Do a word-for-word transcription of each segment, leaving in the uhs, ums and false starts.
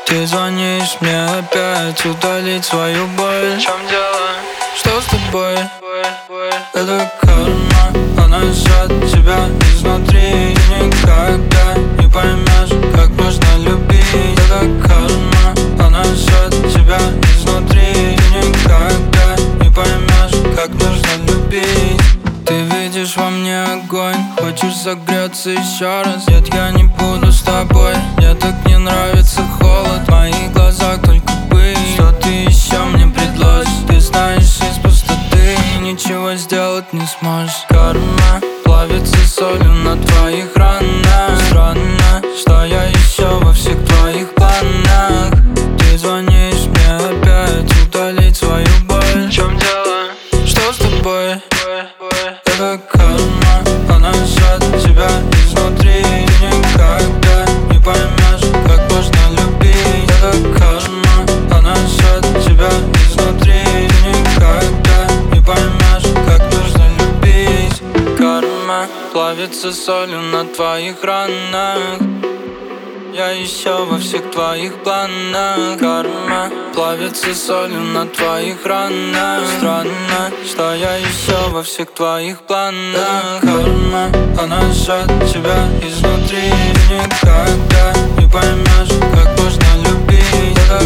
Ты звонишь мне опять удалить свою боль. В чем дело? Что с тобой? Это карма, она жжет тебя изнутри. Ты никогда не поймешь, как можно любить. Это карма, она жжет тебя изнутри. Ты никогда не поймешь, как нужно любить. Ты видишь во мне огонь, хочешь согреться еще раз. Нет, я не буду с тобой, мне так не нравится холод. В моих глазах только пыль. Что ты еще мне предложишь? Ты знаешь, из пустоты ничего сделать не сможешь. Карма плавится солью на твоих ранах. Странно, что я еще во всех твоих планах. Ты звонишь мне опять удалить свою боль. В чем дело? Что с тобой? Это карма, она жжет тебя изнутри. Ты никогда не поймешь, как можно любить. Это карма, она жжет тебя изнутри. Ты никогда не поймешь, как нужно любить. Карма плавится солью на твоих ранах. Я еще во всех твоих планах. Карма плавится солью на твоих ранах. Странно, что я еще во всех твоих планах. Карма, она жжет тебя изнутри. Ты никогда не поймешь, как можно любить. Это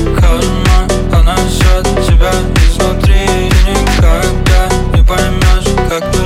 карма, она жжет тебя изнутри. Ты никогда не поймешь, как